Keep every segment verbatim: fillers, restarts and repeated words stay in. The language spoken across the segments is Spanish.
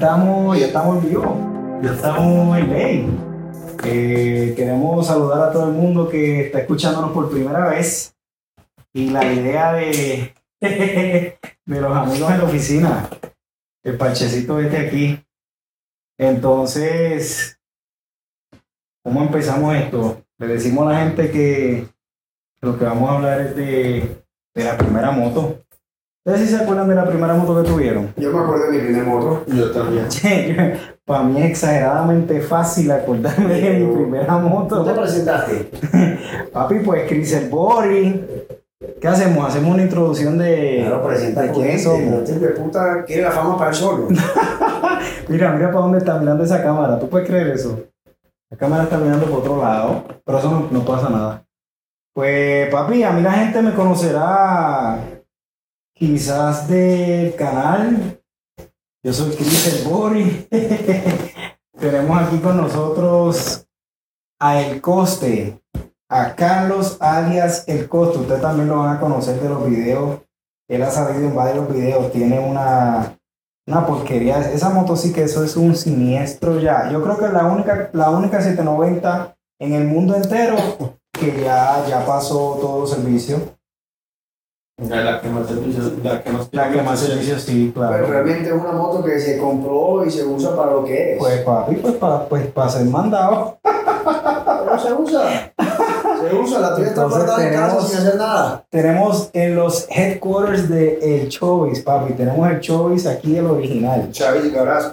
estamos, ya estamos en vivo, ya estamos en ley. Eh, queremos saludar a todo el mundo que está escuchándonos por primera vez. Y la idea de, de los amigos en la oficina, el parchecito este aquí. Entonces, ¿cómo empezamos esto? Le decimos a la gente que lo que vamos a hablar es de, de la primera moto. ¿Ustedes sí se acuerdan de la primera moto que tuvieron? Yo me acuerdo de mi primera moto. Yo también. Para mí es exageradamente fácil acordarme de mi primera moto. ¿Tú te presentaste? Papi, pues Chris el Bori. ¿Qué hacemos? Hacemos una introducción de, Claro, presenta de quiénes somos. Este hijo de puta quiere la fama para el solo. Mira, mira para dónde está mirando esa cámara. ¿Tú puedes creer eso? La cámara está mirando por otro lado, pero eso no, no pasa nada. Pues, papi, a mí la gente me conocerá quizás del canal. Yo soy Chris el Bori. Tenemos aquí con nosotros a El Coste, a Carlos alias El Coste. Ustedes también lo van a conocer de los videos. Él ha salido en varios videos. Tiene una, una porquería. Esa moto sí que eso es un siniestro ya. Yo creo que es la única, la única setecientos noventa en el mundo entero que ya, ya pasó todo servicio. La que más servicio, la que más, La que más servicio, sí, claro. Pero realmente es una moto que se compró y se usa para lo que es. Pues papi, pues para pues, pa ser mandado. Pero se usa. Se usa, la tuya está Entonces guardada en casa tenemos- sin hacer nada. Tenemos en los headquarters de El Chovis, papi. Tenemos el Chovis aquí, el original. Chavis y Cabras.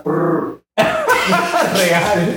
Real.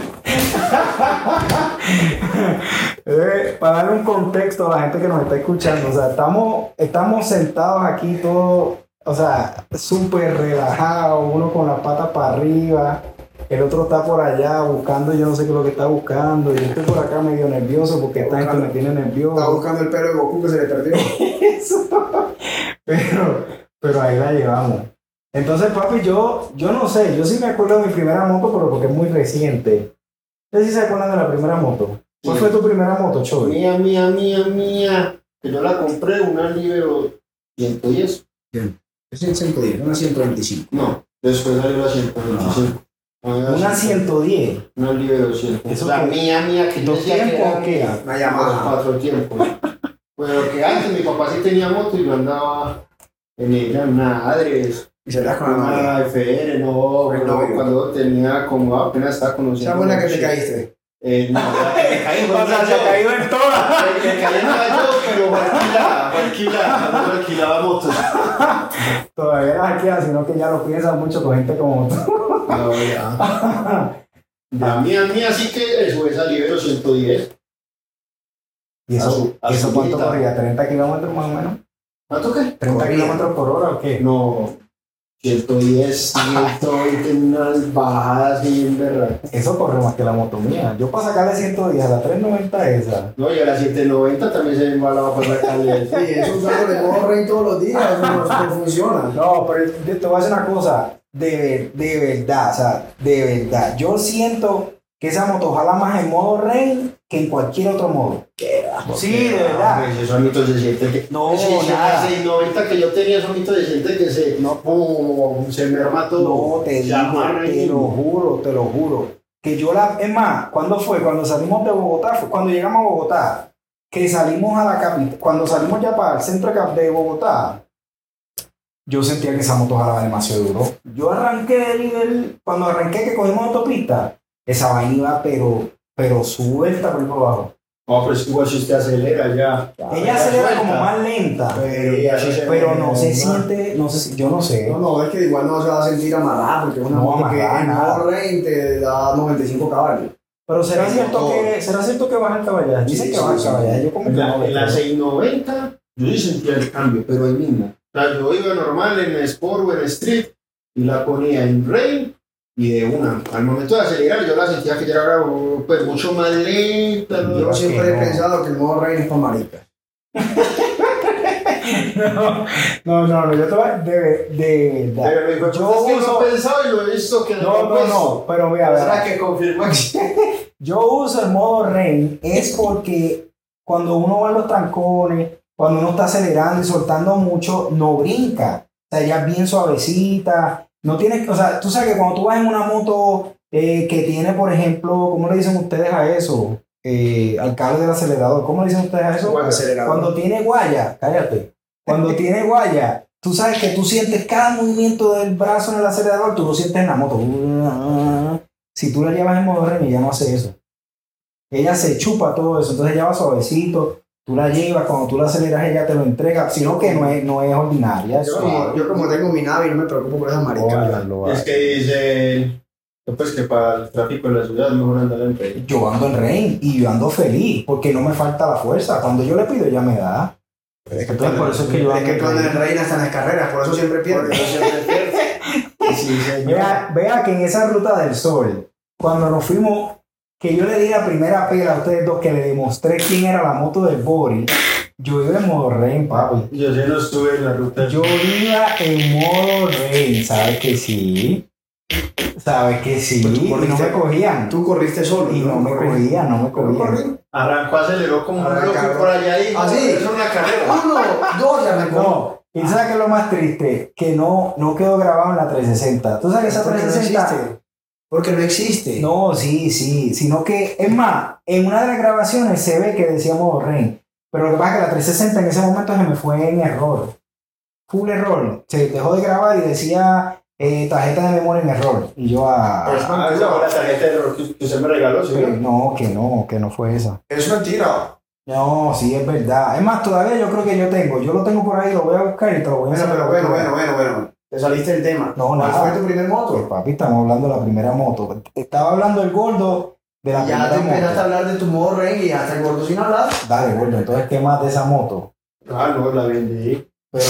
Eh, para darle un contexto a la gente que nos está escuchando, o sea, estamos, estamos sentados aquí todos, o sea, súper relajados, uno con la pata para arriba, el otro está por allá buscando, yo no sé qué es lo que está buscando, y yo estoy por acá medio nervioso porque esta gente me tiene Está nervioso. buscando el pelo de Goku que se le perdió. Eso. Pero, pero ahí la llevamos. Entonces, papi, yo, yo no sé, yo sí me acuerdo de mi primera moto, pero porque es muy reciente. ¿Ustedes sí se acuerdan de la primera moto? ¿Cuál Sí. fue tu primera moto, Choy? Mía, mía, mía, mía. Que yo la compré, una Libero ciento diez. Es el ciento diez, una ciento veinticinco. No, después salió la ciento veinticinco. Una ciento diez. Una Libero ciento. Eso La que- mía, mía, que yo ¿Dos decía que tiempos era o qué? mía. Una Los Yamaha. cuatro tiempos. Bueno, que antes mi papá sí tenía moto y yo andaba en ella, en una Adres, Y se las con la mano. una F R, no, Pues cuando, no, cuando tenía como apenas estaba conociendo. Esa buena que te caíste. Eh, no, la que me caí fue O sea, una se yo. ha caído en todas. Me me caí en una yo, pero fue alquilada, fue alquilada, cuando yo alquilaba motos. Todavía no es aquí, sino que ya lo piensan mucho con gente como tú. No, ya. La mía, mía sí que eso, esa Libero ciento diez. ¿Y eso, Azu- ¿y eso cuánto azulita. corría? ¿treinta kilómetros más o menos? ¿Cuánto qué? ¿treinta Corría. kilómetros por hora o qué? No, ciento diez, ciento veinte, unas bajadas bien berracas. Eso corre más que la moto mía. Yo para sacarle ciento diez a la trescientos noventa esa. No, y a las setecientos noventa también se me embalaba para sacarle eso. Sí, eso usándole modo rey todos los días, eso no, eso no funciona. No, pero te te voy a decir una cosa, de, de verdad, o sea, de verdad. Yo siento que esa moto jala más en modo rey que en cualquier otro modo. Sí, de verdad. Hombre, esos mitos de siete que. No, Ese- ese nada. seiscientos noventa que yo tenía, esos mitos de siete que se. No. Pum, se me arma todo. No, te Se digo, amarra te ahí. lo juro, te lo juro. Que yo la, es más, ¿cuándo fue? Cuando salimos de Bogotá, fue cuando llegamos a Bogotá, que salimos a la capital, cuando salimos ya para el centro de cap- de Bogotá, yo sentía que esa moto jalaba demasiado duro. Yo arranqué del, del- cuando arranqué que cogimos autopista, esa vaina iba pero, pero suelta por ahí por abajo. No, pero es que igual si usted acelera ya. Ella acelera como más lenta, Pero, ya sí se pero ve, no se ¿no? siente, no sé, si- yo no sé. No, no, es que igual no se va a sentir amarrada porque es una No, moto que amarrada, en nada. modo rey te da noventa y cinco caballos. Pero será Pero cierto no. que será cierto que baja el caballaje. Dicen Sí, que sí, baja el sí. caballaje. Yo como que En la, no le en la creo. seiscientos noventa yo sí sentía el cambio, pero ahí mismo. O sea, yo iba normal en Sport o en Street y la ponía en Rain y de una. Al momento de acelerar yo la sentía que ya era pues, mucho más lenta. ¿no? Yo que siempre he no. pensado que el modo rey es para maricas. No, no, no, no, yo te voy a- de, de verdad. Pero lo Yo yo es que uso- lo he pensado y lo he visto que No, no, no, pero mira, ¿Será verá, que confirma que yo uso el modo rain es porque cuando uno va en los trancones, cuando uno está acelerando y soltando mucho, no brinca. O sea, ella es bien suavecita No tienes, o sea, tú sabes que cuando tú vas en una moto eh, que tiene, por ejemplo, ¿cómo le dicen ustedes a eso? Eh, al cable del acelerador, ¿cómo le dicen ustedes a eso? Guaya, acelerador. Cuando tiene guaya, cállate. Cuando tiene guaya, tú sabes que tú sientes cada movimiento del brazo en el acelerador, tú lo sientes en la moto. Si tú la llevas en modo Remy, ella no hace eso. Ella se chupa todo eso, entonces ella va suavecito. Tú la llevas, cuando tú la aceleras, ella te lo entrega, sino que no es, no es ordinaria. Yo como, yo como tengo mi nave y no me preocupo por esas maricadas. Es que dice pues que para el tráfico en la ciudad es mejor andar en tren. Yo ando en Rain y yo ando feliz porque no me falta la fuerza. Cuando yo le pido, ella me da. Es que Entonces, por eso es que yo Es ando que en tú andas Rain. en reina hasta en las carreras, por eso siempre Por pierdes. eso siempre pierdes. Sí, señor. Vea, vea que en esa ruta del sol, cuando nos fuimos, que yo le di la primera pela a ustedes dos, que le demostré quién era la moto del Bori, yo iba en modo Rain, papi. Yo sí no estuve en la ruta. Yo iba en modo Rain, ¿sabes que sí? ¿Sabes que sí? Pues tú Y no me corriste- cogían. Tú corriste solo. Y no me corriste. cogían, no me ¿Pero cogían. corrí? Arrancó, aceleró como un Arrancaron. loco por allá y ¿Ah, sí? es una carrera. Uno, dos, ya me cojo. No, y tú sabes que es lo más triste, que no, no quedó grabado en la trescientos sesenta. ¿Tú sabes que esa Porque no trescientos sesenta? existe. Porque no existe. No, sí, sí, sino que, es más, en una de las grabaciones se ve que decíamos Rain, pero lo que pasa es que la trescientos sesenta en ese momento se me fue en error. Full error. Se dejó de grabar y decía eh, tarjeta de memoria en error. Y yo a... Ah, esa fue la tarjeta de error que que usted me regaló, ¿sí? Pero no, que no, que no fue esa. Es mentira. No, sí, es verdad. Es más, todavía yo creo que yo tengo. Yo lo tengo por ahí, lo voy a buscar y te lo voy a Bueno, enseñar. pero bueno, bueno, bueno, bueno. Te saliste del tema. No, ¿Cuál nada. fue tu primer Pues, moto? papi, estamos hablando de la primera moto. Estaba hablando el gordo de la Y ya te primera empezaste a moto. hablar de tu modo rey y hasta el gordo sin hablar. Dale, gordo, entonces, ¿qué más de esa moto? Ah, no, la vendí. Pero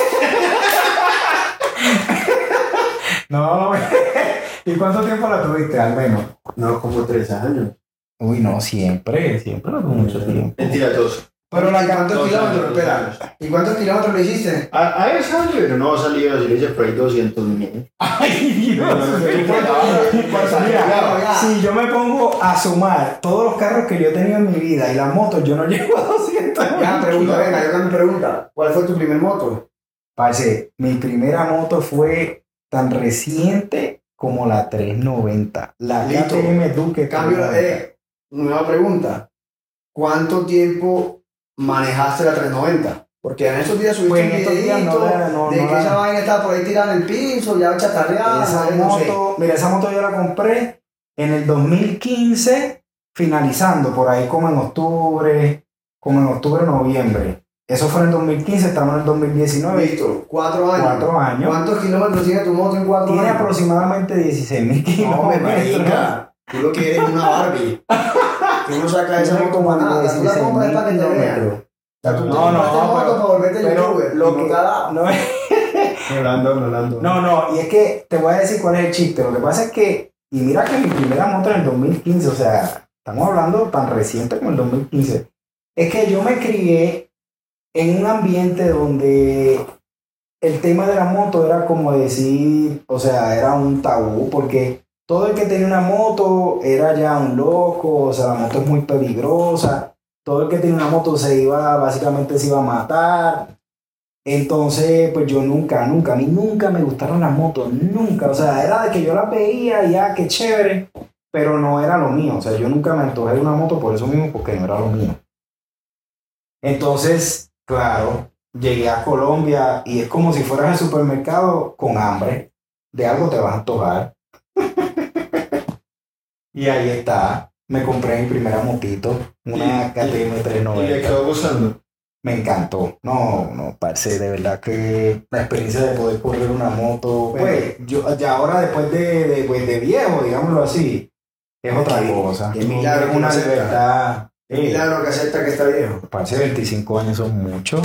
no, ¿y cuánto tiempo la tuviste, al menos? No, como tres años. Uy, no, siempre, siempre la tuve mucho tiempo. Mentira, dos. Pero la ¿Y cuántos Dos kilómetros? años, dos Espera. años. ¿Y cuántos kilómetros le hiciste? A, a esa pero no salió, si le hice por ahí doscientos mil. Ay, Dios. ¿Cuántos? Mira, Ya, ya. si yo me pongo a sumar todos los carros que yo he tenido en mi vida y las motos, yo no llego a doscientos. Ya, pregunta, venga, yo también pregunta. ¿Cuál fue tu primer moto? Parce, mi primera moto fue tan reciente como la trescientos noventa. La Listo. K T M Duke Cambio, trescientos noventa. eh, nueva pregunta. ¿Cuánto tiempo manejaste la trescientos noventa? Porque en estos días subiste Pues un en estos días no videíto la- no- de no que la- esa vaina estaba por ahí tirada en el piso, ya chatarreada, Esa no, no sé. moto, mira, esa moto yo la compré en el dos mil quince, finalizando por ahí como en octubre, como en octubre, noviembre. Eso fue en el dos mil quince, estamos en el dos mil diecinueve. Listo, cuatro años. Cuatro años. ¿Cuántos kilómetros tiene tu moto en cuatro Tiene años? aproximadamente dieciséis mil No, me kilómetros. marica. Tú lo que eres una Barbie. Tú no sacas esa Tiene moto para nada. Tú la dieciséis compras mil para que te vean. kilómetros. O sea, tú te No, no, compraste moto pero- para volverte pero youtuber. lo y no que- te ha dado. No, Rolando, Rolando. no, no, y es que te voy a decir cuál es el chiste. Lo que pasa es que, y mira que mi primera moto en el dos mil quince, o sea, estamos hablando tan reciente como el dos mil quince, es que yo me crié en un ambiente donde el tema de la moto era como decir, o sea, era un tabú, porque todo el que tenía una moto era ya un loco, o sea, la moto es muy peligrosa, todo el que tenía una moto se iba, básicamente se iba a matar. Entonces, pues yo nunca, nunca, a mí nunca me gustaron las motos, nunca, o sea, era de que yo las veía y ya, qué chévere, pero no era lo mío, o sea, yo nunca me antojé de una moto por eso mismo, porque no era lo mío. Entonces, claro, llegué a Colombia y es como si fueras al supermercado con hambre, de algo te vas a antojar. Y ahí está, me compré mi primera motito, una K T M ¿Y le trescientos noventa. quedó gustando? Me encantó. No, no, parce, de verdad que la experiencia de poder correr una moto, pues, yo ya ahora después de, de, pues, de viejo, digámoslo así, es otra Qué- cosa. qué milagro Es que una lo acepta. libertad. Qué Eh, milagro que acepta que está viejo. parce, veinticinco años son mucho.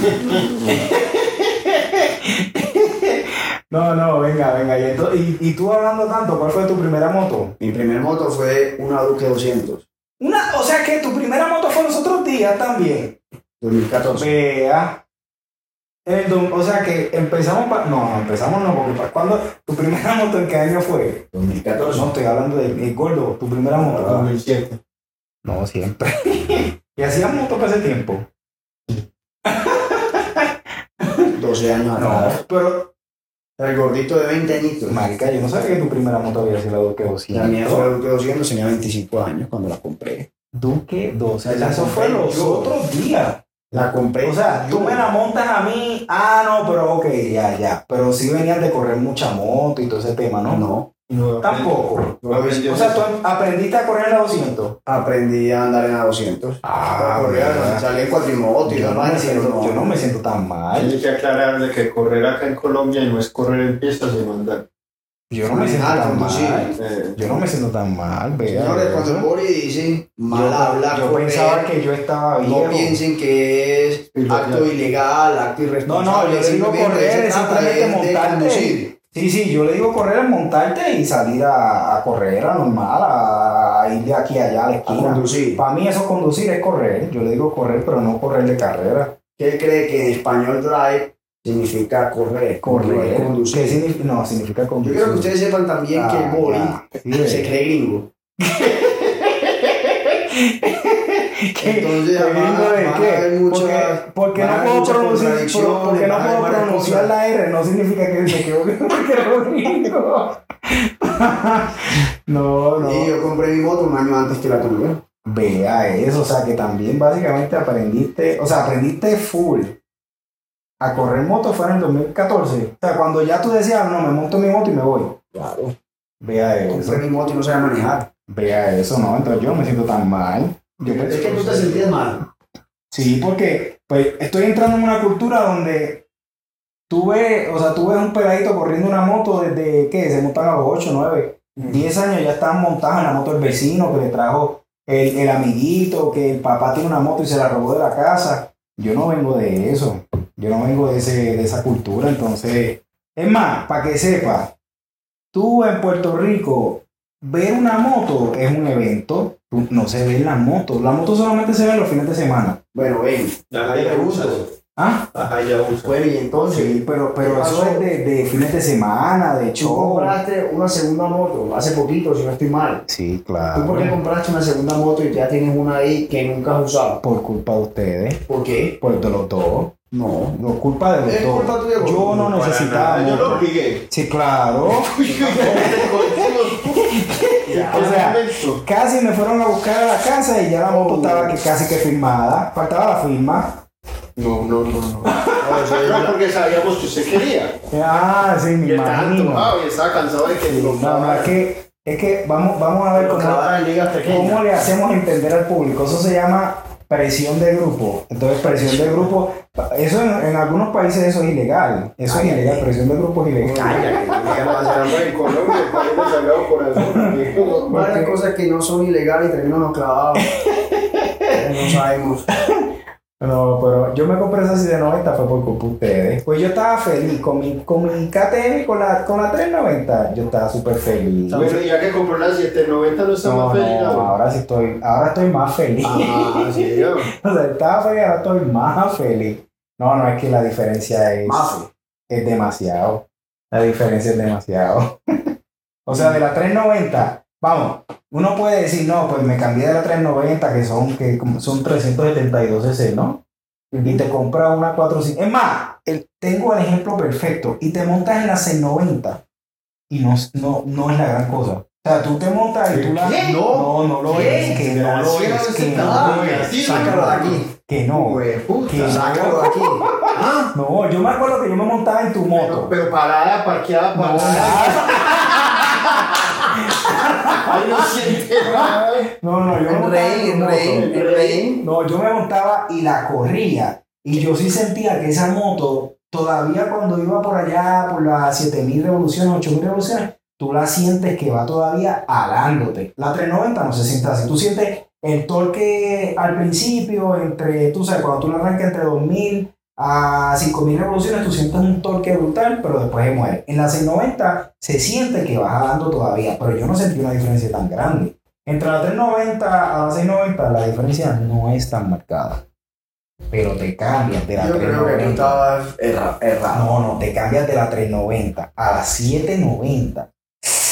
No, no, venga, venga. Y, ento- y, y tú hablando tanto, ¿cuál fue tu primera moto? Mi primer moto fue una Duke doscientos. Una, o sea que tu primera moto fue los otros días también. dos mil catorce. Vea. En el do- o sea que empezamos pa- no, no empezamos no, porque pa- cuando tu primera moto en qué año fue? dos mil catorce. No estoy hablando de eh, gordo, tu primera moto. dos ¿verdad? mil siete. No, siempre. ¿Y hacías moto para ese tiempo? doce años No, atrás. pero El gordito de veinte añitos. Marica, yo no sabía que tu primera moto había sido la Duque La doscientos. mía fue la Duque doscientos, tenía veinticinco años cuando la compré. Duque doscientos. La Eso fue compré los yo. otros días. La compré. O sea, tú yo. me la montas a mí. Ah, no, pero ok, ya, ya. Pero sí venían de correr mucha moto y todo ese tema, ¿no? No. No, Tampoco. no aprendí O sea, eso. tú aprendiste a correr en la doscientos. Aprendí a andar en la doscientos. Ah, Corría, verdad. salí en cuatrimoto y Yo la no, me vaina, siento, pero yo no me siento tan mal. Hay que aclararle que correr acá en Colombia no es correr en pistas de mandar. Yo no me siento Manejar, tan conducir. mal. Eh, Yo no me siento tan mal, vea. Señores, cuando el eso. Bori dice mal Yo, hablar, yo correr, pensaba que yo estaba no viejo. piensen que es Ilegal. acto ilegal, acto No, irresponsable. no, yo le digo simplemente correr, se es trata simplemente de- de montarte. conducir. Sí, sí, yo le digo correr es montarte y salir a, a correr a normal, a, a ir de aquí a allá a la A esquina. conducir. Para mí eso conducir es correr. Yo le digo correr, pero no correr de carrera. ¿Qué él cree que en español drive significa correr? Correr. ¿Qué Conducir. significa? No, significa Yo conducir. quiero que ustedes sepan también que el Ah, Bori ya. Sí, ve. se cree gringo. ¿Qué? Entonces, ¿Qué van a- gringo de van a qué? haber muchas- porque porque van a no haber puedo muchas pronunciar, contradicciones, porque no van a haber puedo varias pronunciar cosas. la R, no significa que me quedo gringo. No, no. Y yo compré mi moto un año antes que la tuve. Vea eso, o sea que también básicamente aprendiste, o sea, aprendiste full a correr moto fue en el dos mil catorce. O sea, cuando ya tú decías, no, me monto mi moto y me voy. Claro. Vea eso, Compré mi moto y no sabía manejar. vea eso, no, entonces yo no me siento tan mal. Yo Es que tú te sentías mal. Sí, porque pues estoy entrando en una cultura donde tú ves, o sea, tú ves un peladito corriendo una moto desde, ¿qué? Se montan a los ocho, nueve, diez años, ya están montados en la moto del vecino que le trajo el, el amiguito, que el papá tiene una moto y se la robó de la casa. Yo no vengo de eso, yo no vengo de, ese, de esa cultura, entonces, es más, para que sepas, tú en Puerto Rico, ver una moto es un evento, tú- no se ven las motos, las motos solamente se ven los fines de semana. Bueno, ven. Ajá, te ya pregunto. usas. ¿Ah? Ajá, ya usas. Bueno, y entonces, Sí, pero, pero ¿qué eso pasó? es de, de fines de semana, de tú show. compraste una segunda moto hace poquito, si no estoy mal. Sí, ¿Tú por qué claro. compraste una segunda moto y ya tienes una ahí que nunca has usado? Por culpa de ustedes, ¿Por qué? por de los dos. No. Por culpa de los ¿Es dos. culpa tuya, Yo gordo? no Para necesitaba nada, yo lo moto. obligué. Sí, claro. Ya. O sea, casi me fueron a buscar a la casa y ya la moto Oh. estaba que casi que firmada. Faltaba la firma. No, no, no, no. No, eso es No, la- porque sabíamos que usted quería. Ah, sí, me Y estaba imagino. antojado y estaba cansado de que Sí, lo no, no, es que, es que vamos, vamos a ver Lo cómo, clavaron en ligas pequeñas. ¿cómo le hacemos entender al público? Eso se llama presión de grupo. Entonces, presión de grupo, eso en, en algunos países eso es ilegal. Eso es Cállate. ilegal, presión de grupo es ilegal. Cállate, Pasamos en Colombia, el país del Sagrado Corazón. varias cosas que no son ilegales y terminan los clavados. No sabemos. No, pero yo me compré esa siete noventa fue por culpa de ustedes. Pues yo estaba feliz con mi, con mi K T M, con la, con la trescientos noventa. Yo estaba súper feliz. Bueno, ya que compró la setecientos noventa, no está No, más feliz. no, ahora sí estoy, ahora estoy más feliz. Ah, sí, yo. O sea, estaba feliz, ahora estoy más feliz. No, no, es que la diferencia es, Mafe. es demasiado. La diferencia es demasiado. O sea, de la trescientos noventa, vamos, uno puede decir, no, pues me cambié de la trescientos noventa, que son, que como son trescientos setenta y dos cc, ¿no? Y te compras una cuatrocientos. Es más, el, tengo el ejemplo perfecto. Y te montas en la seiscientos noventa. Y no, no, no es la gran cosa. O sea, tú te montas y tú la. ¿Qué? No, no lo ¿Qué? es. Que no lo Sí, es. no, Que sí, no no, lo es. así, Sácalo de aquí. Que no. Hueputa. Que no. Sácalo de aquí. Ah, No, yo me acuerdo que yo me montaba en tu pero, moto. pero parada, parqueada, No, parada. nada. Ahí no siente nada. No, no, yo me El montaba rey, en tu el moto. rey, el rey. No, yo me montaba y la corría. Y yo sí sentía que esa moto, todavía cuando iba por allá, por las siete mil revoluciones, ocho mil revoluciones, tú la sientes que va todavía alándote. La trescientos noventa no se siente así. Tú sientes el torque al principio, entre, tú sabes, cuando tú la arrancas entre dos mil a cinco mil revoluciones, tú sientes un torque brutal, pero después se muere. En la seiscientos noventa se siente que va jalando todavía, pero yo no sentí una diferencia tan grande. Entre la trescientos noventa a la seiscientos noventa la diferencia no es tan marcada. Pero te cambias de la Yo creo que tú trescientos noventa. estabas erra- errado. No, no, te cambias de la trescientos noventa a la setecientos noventa.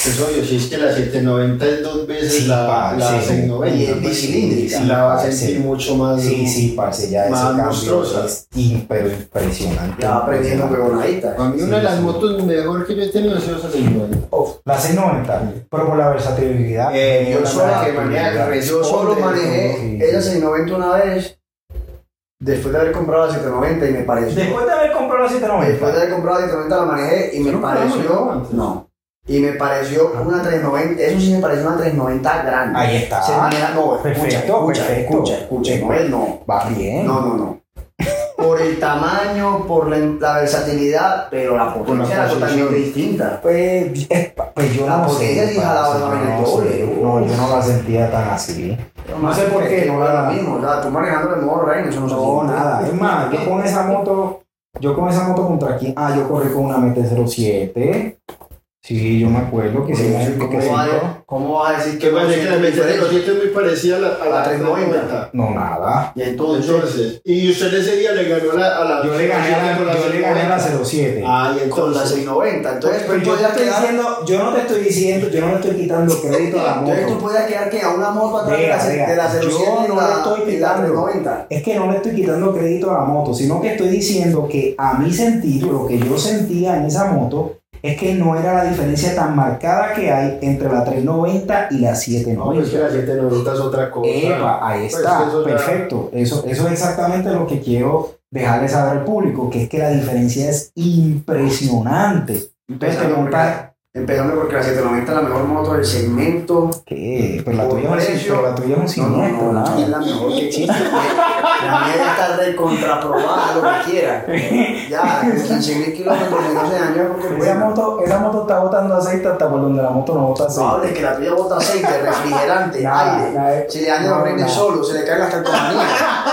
Eso obvio, si es que la setecientos noventa es dos veces Sí, la, pa, la sí. seiscientos noventa. Y es bicilíndrica. Sí, la va a Sí. sentir mucho más. Sí, sí, parce, ya ese Más cambio monstruosa. es im- pero impresionante. Ya va aprendiendo huevonaditas. A mí una de las motos mejor que yo he tenido ha sido esa seiscientos noventa. La seiscientos noventa, pero por la versatilidad. Eh, por yo la solo que versatilidad. maneja Yo solo Sí, manejé sí. esa seiscientos noventa una vez, después de haber comprado la setecientos noventa y me pareció. Después de haber comprado la setecientos noventa. Después de haber comprado la setecientos noventa la manejé y me ¿No la pareció. manejaba antes? No. Y me pareció una trescientos noventa, eso sí me pareció una trescientos noventa grande. Ahí está. Se maneja, no, escucha, Perfecto, escucha, perfecto. escucha, escucha, no es no. Va bien. No, no, no. Por el tamaño, por la, la versatilidad, pero la potencia era posición. totalmente distinta. Pues, es pa- pues yo La no potencia sé. sí jalaba parce, también yo el no doble. sé. No, yo no la sentía tan así. No sé por qué. No era lo mismo, o sea, tú manejando el modo Rain, eso no se No, siente. nada. Es más, yo con esa moto, yo con esa moto contra quién. Ah, yo corrí con una M T cero siete. Sí, yo me acuerdo que se me ¿Cómo, que se vas yo. a, ¿Cómo vas a decir Que que parece que la M T cero siete es muy parecida a la, a A la la trescientos noventa. trescientos noventa. No, nada. Y entonces, Entonces, y usted ese día le ganó a la, a la Yo le gané a la, con yo le gané a la cero siete. Ah, y con la entonces. seiscientos noventa, entonces Pero tú yo te podías estoy quedar, diciendo, yo no te estoy diciendo, yo no le estoy quitando crédito a la entonces tú moto. podías quedar que a una moto atrás de Vea, la, vea, de la cero siete yo y no la, le estoy y la quitando. trescientos noventa. Es que no le estoy quitando crédito a la moto, sino que estoy diciendo que a mi sentir, lo que yo sentía en esa moto, es que no era la diferencia tan marcada que hay entre la trescientos noventa y la No, pues que setecientos noventa. la setecientos noventa es otra cosa. Epa, ahí Pues está, que eso ya- perfecto. Eso, eso es exactamente lo que quiero dejarle saber al público, que es que la diferencia es impresionante. Entonces te montas... Empezando porque la setecientos noventa es la mejor moto del segmento. ¿Qué? Pero la Por tuya es un- precio. pero la tuya es un No, siniestro, no, no, ¿no? es la mejor que existe. La mía ya está recontraprobada, lo que quiera. Ya, con quince mil kilómetros en doce años, porque Esa buena. moto, esa moto está botando aceite hasta por donde la moto no bota No aceite. hables que la tuya bota aceite, refrigerante, Nada, aire. nada. Se le daña No, los frenes nada. solo, se le caen las calcomanías.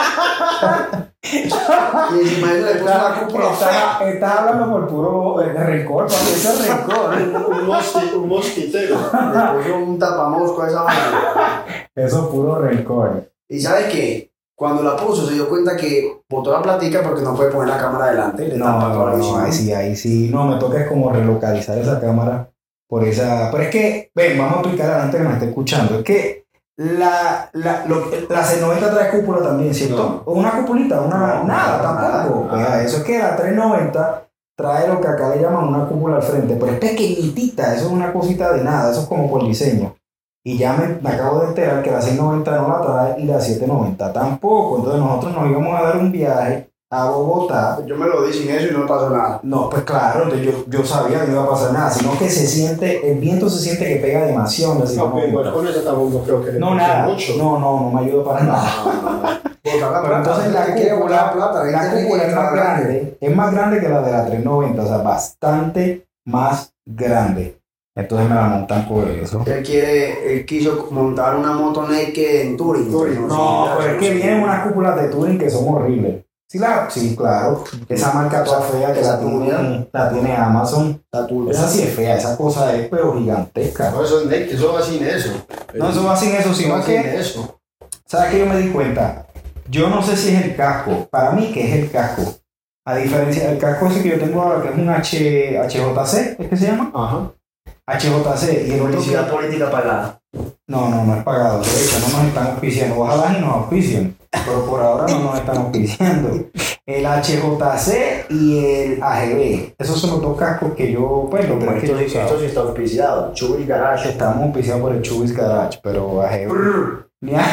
Y encima de eso le puso una Estás cúpula fea. está, está hablando por puro eh, rencor, papi, eso es rencor. Un, mosqui- un mosquitero. Le puso un tapamosco a esa vaina. Eso es puro rencor. Y ¿sabes qué? Cuando la puso se dio cuenta que botó la platica porque no puede poner la cámara adelante y le No, tapa toda la no, visión. ahí sí, ahí sí. No, me toca es como relocalizar esa cámara por esa. Pero es que, ven, vamos a explicar a la gente que me está escuchando. Es que la, la, lo, la C noventa trae cúpula también, ¿cierto? O una cupulita, una. No, nada, nada, tampoco. nada. Vea, eso es que la trescientos noventa trae lo que acá le llaman una cúpula al frente, pero es pequeñitita, eso es una cosita de nada, eso es como por diseño. Y ya me, me acabo de enterar que la seiscientos noventa no la trae y la setecientos noventa tampoco. Entonces nosotros nos íbamos a dar un viaje a Bogotá. Yo me lo di sin eso y no me pasó nada. No, pues claro, entonces yo, yo sabía que no iba a pasar nada, sino que se siente, el viento se siente que pega demasiado en la No, setecientos pues, noventa. bueno, con eso tampoco creo que le No, puse nada, mucho. no, no, no me ayudó para nada. Botar la Pero entonces la gente quiere botar cúpula, plata, la gente cúpula quiere es más trabajar. grande, es más grande que la de la trescientos noventa, o sea, bastante más grande. Entonces me la montan por eso. Él quiere, él quiso montar una moto naked en Touring. Touring, No, sí, pero es que sí. vienen unas cúpulas de Touring que son horribles. Sí, la, sí, claro. Esa marca toda fea que la Esa tiene, turbia. la tiene Amazon. Está turbia. Esa sí es fea, esa cosa es pero gigantesca. No, eso es naked, eso va sin eso. No, eso va sin eso, Eso sino va sin que, eso. ¿sabes qué yo me di cuenta? Yo no sé si es el casco. Para mí, ¿qué es el casco? A diferencia del casco ese que yo tengo ahora, que es un H, H J C, ¿es que se llama? Ajá. H J C. Y el otro Publicidad que- política pagada. No, no, no es pagado. De hecho, no nos están auspiciando. Ojalá y nos auspicien. Pero por ahora no nos están auspiciando. El H J C y el A G B. Esos son los dos cascos que yo, pues, los tres que yo he usado. Esto sí está auspiciado. Chubby Garage. Estamos auspiciados por el Chubis Garage, pero A G B. Ni a,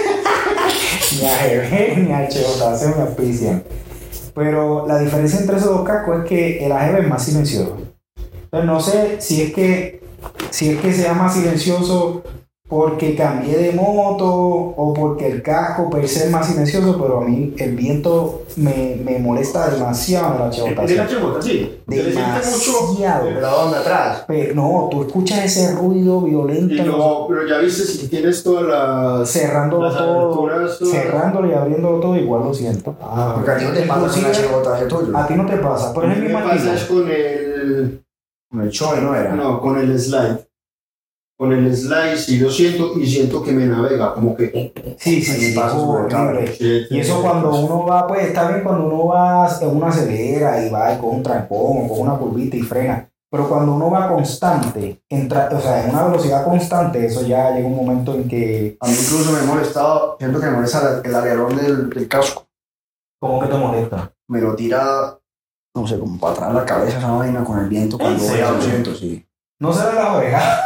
ni A G B ni H J C me auspician. Pero la diferencia entre esos dos cascos es que el A G B es más silencioso. Entonces no sé si es que si es que sea más silencioso porque cambié de moto o porque el casco per se es más silencioso, pero a mí el viento me, me molesta demasiado en la H J ¿De la C. chimota? Sí. Se le siente mucho. Demasiado. Pero ¿a dónde atrás? Pero no, tú escuchas ese ruido violento Y en los- no, pero ya viste si tienes todas las. cerrándolo las todo, aberturas, todas. cerrándolo y abriéndolo todo, igual lo siento. Ah, Porque a ti no te pasa con Inclusive- la H J C tuyo. A ti no te pasa, pero a es el mí mismo me pasa es estilo. con el. Con el Choi, ¿no era? No, con el slide. Con el slide sí lo siento y siento que me navega, como que. Sí, sí, Ahí sí, pasa es sobre horrible. Y eso cuando uno va, pues está bien cuando uno va, uno acelera y va con un trancón o con una curvita y frena. Pero cuando uno va constante, entra, o sea, en una velocidad constante, eso ya llega un momento en que... A mí incluso me ha molestado, siento que me molesta el alerón del, del casco. ¿Cómo que te molesta? Me lo tira, no sé, como para atrás la cabeza esa vaina con el viento cuando voy a doscientos, sí. No será las orejas.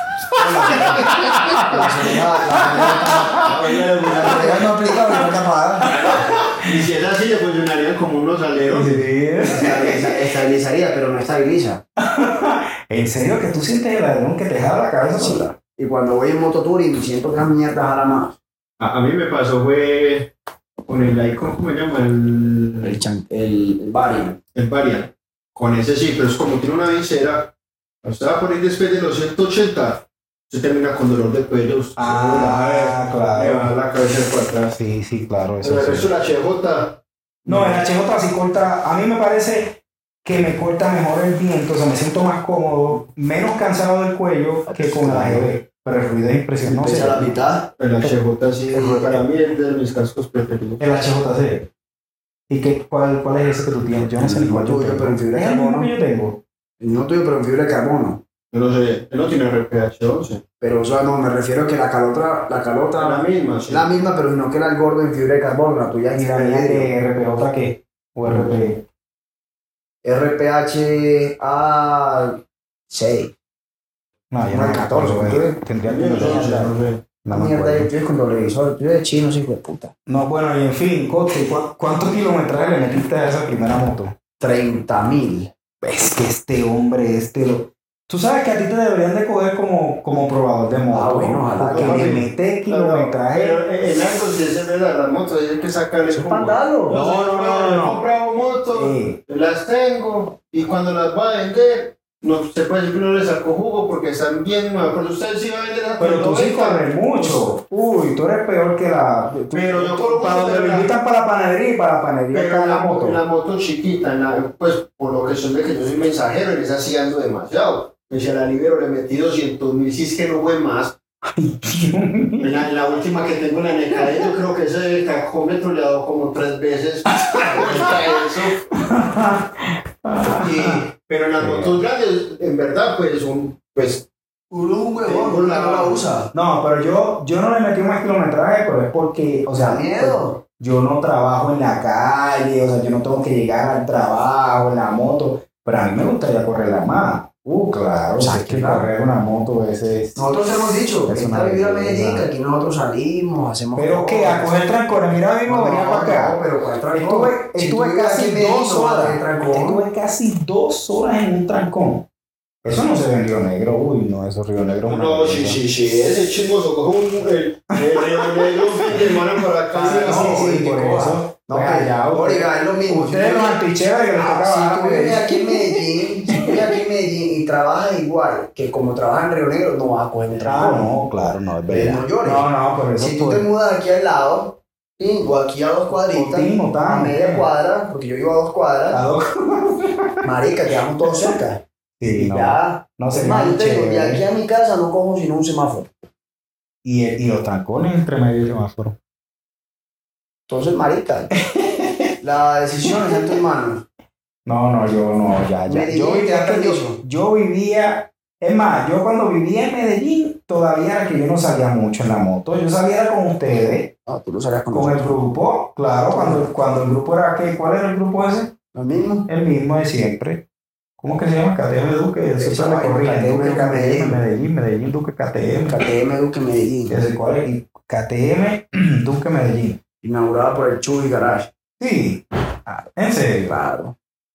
Las orejas, las orejas no aplican la oreja tapada. Y si es así, le funcionarían como unos aleros. Estabiliza- Estabilizaría, pero no estabiliza. ¿En serio que tú sientes el alerón que te jala la cabeza Sí. sola? Y cuando voy en mototour y siento que esa mierda jala más. A, a mí me pasó fue con el Icon, ¿cómo se llama? El, El, chan, el, el Varian. el Variant. Con ese sí, pero es como tiene una visera. Usted va a poner después de los ciento ochenta, se termina con dolor de cuello. Usted Ah, se le va a- le va claro. la cabeza para atrás. Sí, sí, claro. Eso Pero el sí. resto de la H J. No, el H J sí corta. A mí me parece que me corta mejor el viento, o sea, me siento más cómodo, menos cansado del cuello que con la G B. Pero el ruido es impresionante. No Pesa sé. la mitad. El H J sí, para mí es de mis cascos preferidos. El H J C. ¿Y qué, cuál, cuál es ese que tú tienes? Yo no sé ni cuál yo Tuyo, tengo. pero en fibra de Es el mismo carbono. que yo tengo. No tuyo, pero en fibra de carbono. Yo no sé, él no tiene R P H once. Pero, o sea, no, me refiero a que la calota, la calota La misma, sí. la misma, pero no que era el gordo en fibra de carbono, la tuya es Y la en mía vidrio. de R P J qué? O R P. R P H A seis. No, yo Una no. catorce, güey. güey. Tendría que Yo no sé, mirar. no sé. No me Mierda, acuerdo. yo estoy con doble visor, tú eres chino, hijo de puta. No, bueno, y en fin, Cote, ¿cu- ¿cuántos kilometrajes le metiste a esa primera moto? treinta mil. Es que este hombre, este lo... Tú sabes que a ti te deberían de coger como, como probador de moto. Ah, bueno, ojalá que que le sí. mete Pero, kilometraje. pero en algo sí se ve la, la moto, hay que sacarle Eso es como- pandalo. No, no, no, no, he comprado motos, Eh, las tengo y cuando las va a vender, no se puede decir que no le saco jugo porque están bien nuevas. Pero usted sí va a vender a pero tú sí noventa. corres mucho. Uy, tú eres peor que la... tú- Pero yo corro Para mucho, donde pero me la- invitan para la panadería y para la panadería Pero acá en la la, moto. en la moto chiquita, en la- pues por lo que son de que yo soy mensajero, en esa sí ando demasiado. Me decía la libero, le metí doscientos mil, si es que no fue más. En la, en la última que tengo en la N K D, yo creo que ese cacómetro le ha dado como tres veces. Eso. Y- pero en las motos grandes, en verdad, pues un, pues, Uno es un Tengo huevón, la- no la usa. No, pero yo, yo no le metí más kilometraje, pero es porque, o sea, Da miedo. yo no trabajo en la calle, o sea, yo no tengo que llegar al trabajo en la moto, pero a mí me gustaría correrla más. Uh, claro, o sea, es que claro. correr una moto ese es... Nosotros hemos dicho, Es esta una vivir a belleza. Medellín, que aquí nosotros salimos, hacemos. Pero que a coger trancones, mira mismo No, venía no, para acá. no, pero ¿cuál trancón? Estuve, Si estuve tú vives casi aquí en Medellín, dos no vas a horas. tener trancón. Estuve casi dos horas en un trancón. Eso no se ve en Río Negro. Uy, no, eso Río Negro. es una no, sí, belleza. sí, sí, ese chismoso coge un, el, el, el negro fin de semana para acá. Sí, no, sí, sí, que por coja. eso. No, Pues pero allá, Origa, es lo mismo. Ustedes los antichéveres que les Ah, tocaba si bajar tú por vives ahí. aquí en Medellín, si tú vives aquí en Medellín y trabajas igual que como trabajas en Río Negro, no vas a coger un Ah, trabajo. no, claro, no, es Eh, verdad. no llores. No, no, por eso. Si tú por- te mudas aquí al lado, sí, o aquí a dos cuadritas, Contigo, a tan, media bien. cuadra, porque yo vivo a dos a cuadras, dos- marica, quedamos todos cerca. Sí, Y no. ya. No Es se más, yo te digo, de chévere. aquí a mi casa no cojo sino un semáforo. Y, y los trancones entre medio y semáforo. Entonces, marica, la decisión está en tus manos. No, no, yo no, ya, ya. Medellín Yo, te vivía, da que yo, permiso. yo vivía, es más, yo cuando vivía en Medellín, todavía era que yo no salía mucho en la moto. Yo salía con ustedes, Ah, tú lo sabías con con el nosotros. grupo, claro, cuando, cuando el grupo era, ¿qué? ¿Cuál era el grupo ese? Lo mismo. El mismo de siempre. ¿Cómo que se llama? K T M Duque. Eso Esa se me vaina, corría. K T M Duque, Duque, Medellín, Medellín, Medellín, Duque, K T M. K T M Duque Medellín. Ese cuál es, y K T M Duque, Medellín. Inaugurada por el Chuy Garage. Sí. Ah, ¿en serio? Claro.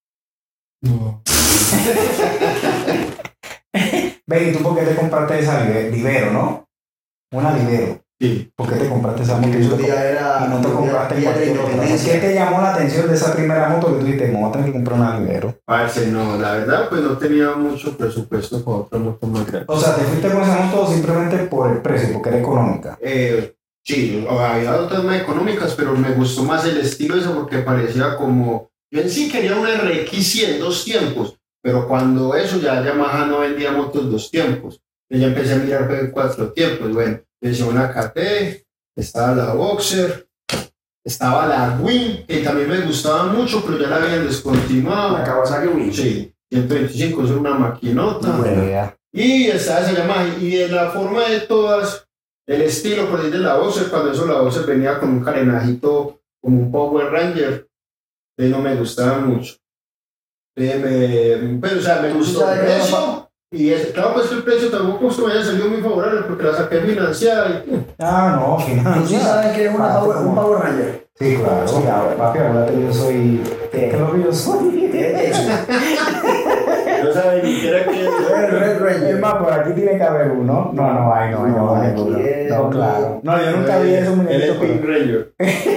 Ven, ¿y tú por qué te compraste esa libe- Libero, no? Una Libero. Sí. ¿Por qué te compraste esa moto? Y Esos no te- días era y no te compraste día de cualquier otra. independencia. ¿Qué te llamó la atención de esa primera moto que tú dijiste? Me voy a tener que comprar una Libero. Parce, no, la verdad, pues no tenía mucho presupuesto para otra moto más grande. O sea, ¿te fuiste con esa moto simplemente por el precio, porque era económica? Eh, sí, había otras más económicas, pero me gustó más el estilo de eso porque parecía como... Yo en sí quería una R X cien, dos tiempos, pero cuando eso ya Yamaha no vendía motos dos tiempos. Yo ya empecé a mirar pues, cuatro tiempos. Bueno, decía una K T, estaba la Boxer, estaba la Win, que también me gustaba mucho, pero ya la habían descontinuado. La Kawasaki Win. Sí, ciento veinticinco, es una maquinota. Bueno, ya. Y está esa Yamaha, y de la forma de todas, el estilo por decir de la Boxer, cuando eso la Boxer venía con un carenajito como un Power Ranger, eh, no me gustaba mucho. Eh, me, pero, o sea, me gustó el precio, y es, claro, pues el precio tampoco se me haya salido muy favorable porque la saqué financiada. Y, Ah, no, ¿Tú sí financiera. sabes que es una Ah, Power- ¿cómo? un Power Ranger? Sí, claro. Sí, ahora. Papi, acuérdate, yo soy. ¿Qué es lo que yo soy? ¿Qué es eso? no saben ni siquiera qué El Red Ranger. Es más, por aquí tiene que haber uno. No, no hay, no hay, no, No, hay aquí uno. es- No, claro. No, yo nunca vi esos El muñequitos. Pink pero- Ranger.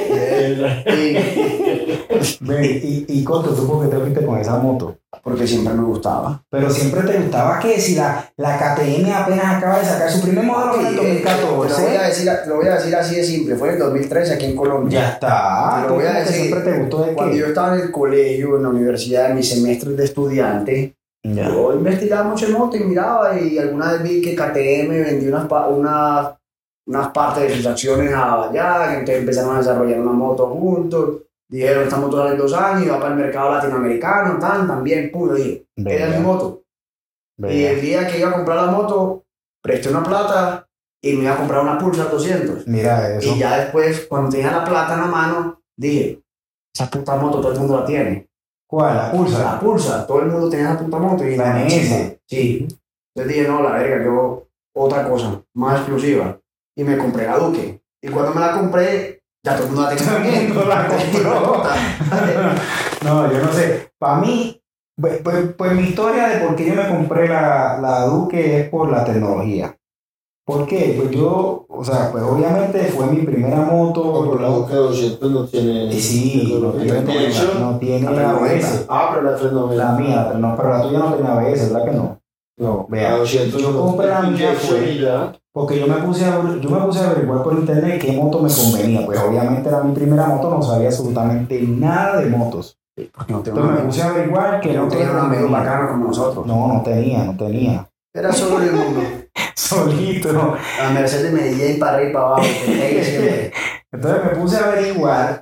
Sí, Ven, y, y Coto, ¿tú por qué te fuiste con esa moto? porque siempre me gustaba. Pero siempre te gustaba que si la, la K T M apenas acaba de sacar su primer modelo en el Te lo, voy a dos mil catorce. decir, te lo voy a decir así de simple. Fue en el dos mil trece aquí en Colombia. Ya está. Te lo voy a Tú como que decir, siempre te gustó de Cuando yo qué. estaba en el colegio, en la universidad, en mis semestres de estudiante, Ya. yo investigaba mucho en moto y miraba, y alguna vez vi que K T M vendió unas, pa- unas, unas partes de sus acciones a Bajaj, entonces empezaron a desarrollar una moto juntos. Dijeron, esta moto sale en dos años y va para el mercado latinoamericano, tan, también, puro, dije, esa es mi moto. Y el día que iba a comprar la moto, presté una plata y me iba a comprar una Pulsar doscientos. Mira eso. Y ya después, cuando tenía la plata en la mano, dije, esa puta moto todo el mundo la tiene. ¿Cuál? La Pulsar. La Pulsar, todo el mundo tenía esa puta moto. Y La la N S. Sí. Entonces dije, no, la verga, yo otra cosa, más exclusiva. Y me compré la Duque. Y cuando me la compré, ya todo el mundo la tenía Todo el también. mundo la compró. No, yo no sé. Para mí, pues, pues, pues mi historia de por qué yo me compré la, la Duque es por la tecnología. ¿Por qué? Pues yo, o sea, pues obviamente fue mi primera moto. Por la Duque doscientos no tiene. Y sí, no tiene, dirección. no tiene La A B trescientos S. noventa. Ah, pero la trescientos noventa. La mía, no, pero la tuya no tenía A B S, ¿verdad que no? No, Vea, la doscientos yo compré la mía inyección fue- y ya. Porque yo me puse a, yo me puse a averiguar por internet qué moto me convenía. Pues obviamente era mi primera moto, no sabía absolutamente nada de motos. Porque no tengo Entonces me amigos. puse a averiguar que Que no no tenía un amigo convenía. bacano como nosotros. No, no tenía, no tenía. Era solo el mundo. Solito. La Mercedes me decía ir para arriba y para abajo. que pegue siempre. Entonces me puse a averiguar.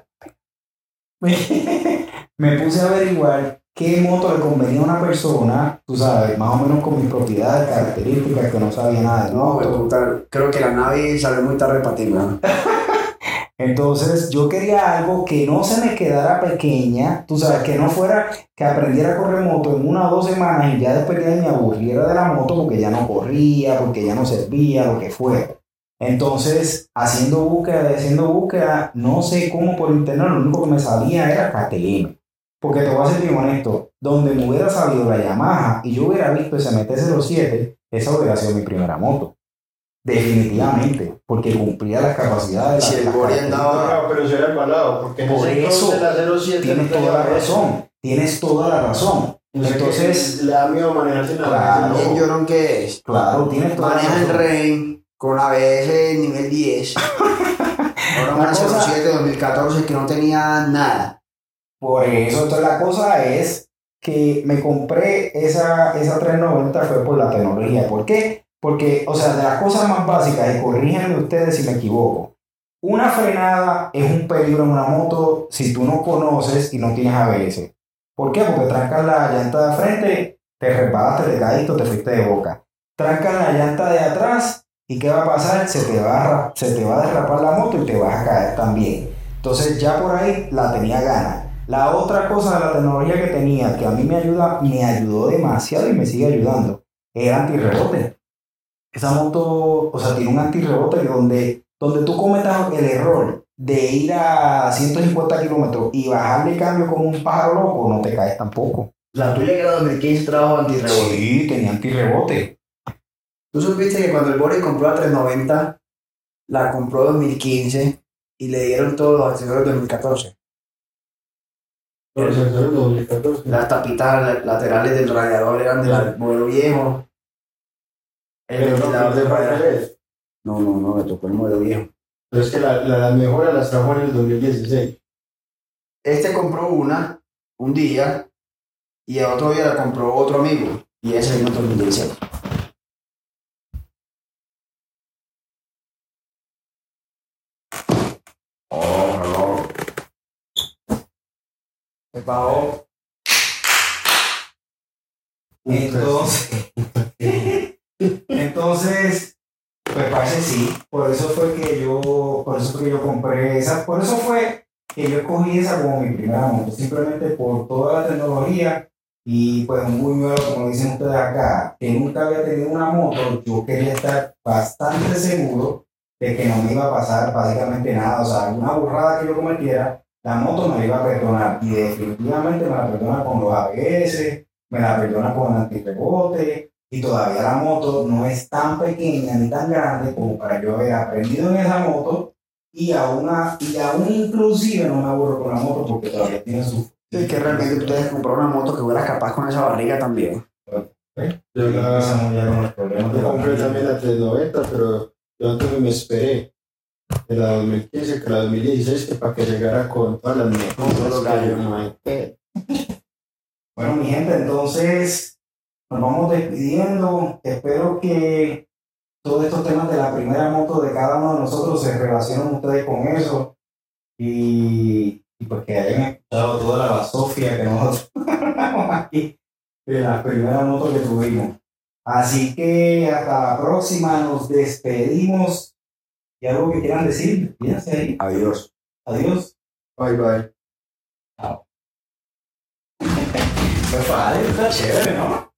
Me puse a averiguar qué moto le convenía a una persona, tú sabes, más o menos con mis propiedades, características, que no sabía nada de No, moto. güey, puta, creo que la nave salió muy tarde para ti, ¿no? Entonces yo quería algo que no se me quedara pequeña, tú sabes, que no fuera que aprendiera a correr moto en una o dos semanas y ya después de ahí me aburriera de la moto porque ya no corría, porque ya no servía, lo que fuera. Entonces, haciendo búsqueda, haciendo búsqueda, no sé cómo por internet, lo único que me salía era K T M. Porque te voy a ser bien honesto, donde me hubiera salido la Yamaha y yo hubiera visto ese M T cero siete, esa hubiera sido mi primera moto. Definitivamente, porque cumplía las capacidades. Si el las Bori características. andaba- No, pero se era embalado, porque en Por ese eso entonces la cero siete Tienes no tenía toda la A B S. razón, tienes toda la razón. Entonces, Entonces, le da miedo manejar sin Claro. A B S. Bien llorón que es. claro, tienes toda la Maneja el razón. Rain con A B S nivel diez. Ahora La una cosa- cero siete dos mil catorce que no tenía nada. Por eso, entonces la cosa es que me compré esa, esa trescientos noventa fue por la tecnología. ¿Por qué? Porque, o sea, de las cosas más básicas, y corríjanme ustedes si me equivoco, una frenada es un peligro en una moto si tú no conoces y no tienes A B S. ¿Por qué? Porque trancas la llanta de frente, te resbalaste, te caíste, te fuiste de boca. Trancas la llanta de atrás y ¿qué va a pasar? Se te va a, ra- se te va a derrapar la moto y te vas a caer también. Entonces ya por ahí la tenía gana. La otra cosa de la tecnología que tenía, que a mí me ayuda, me ayudó demasiado y me sigue ayudando, era antirrebote. Esa moto, o sea, tiene un antirrebote que donde, donde tú cometas el error de ir a ciento cincuenta kilómetros y bajarle el cambio como un pájaro loco, no te caes tampoco. La tuya que era dos mil quince trabajo antirrebote. Sí, tenía antirrebote. Tú supiste que cuando el Boris compró la trescientos noventa, la compró dos mil quince y le dieron todos los accesorios de dos mil catorce. Los sensores dos mil catorce. Las tapitas laterales del radiador eran del modelo viejo. El Pero no, ventilador de del radiador. papeles. No, no, no, me tocó el modelo viejo. Pero es que la- la- las mejoras las trajo en el dos mil dieciséis. Este compró una un día y el otro día la compró otro amigo y ese vino en dos mil dieciséis. Oh, reloj. Se pagó Entonces, entonces, pues parece sí. Por eso fue que yo, por eso fue que yo compré esa, por eso fue que yo escogí esa como mi primera moto, simplemente por toda la tecnología y pues un buñuelo, como dicen ustedes acá, que nunca había tenido una moto, yo quería estar bastante seguro de que no me iba a pasar básicamente nada, o sea, alguna burrada que yo cometiera, la moto me la iba a perdonar y definitivamente me la perdona con los A B S, me la perdona con el antirrebote y todavía la moto no es tan pequeña ni tan grande como para yo haber aprendido en esa moto y aún, a- y aún inclusive no me aburro con la moto porque todavía tiene su... Sí, que realmente ustedes compraron una moto que fuera capaz con esa barriga también. ¿eh? Yo Y la, empezamos ya con los problemas de yo la compré barriga. también la trescientos noventa, pero yo antes me esperé de la dos mil quince que la dos mil dieciséis que para que llegara con todas las todos los mecánicas que gallos. yo, mae, eh, Bueno, mi gente, entonces nos vamos despidiendo. Espero que todos estos temas de la primera moto de cada uno de nosotros se relacionen ustedes con eso y, y pues que hayan escuchado toda la basofia que nosotros hablamos aquí de la primera moto que tuvimos. Así que hasta la próxima, nos despedimos. ¿Y algo que quieran decir? Fíjense ahí. Adiós. Adiós. bye bye. Pues vale, está chévere, ¿no?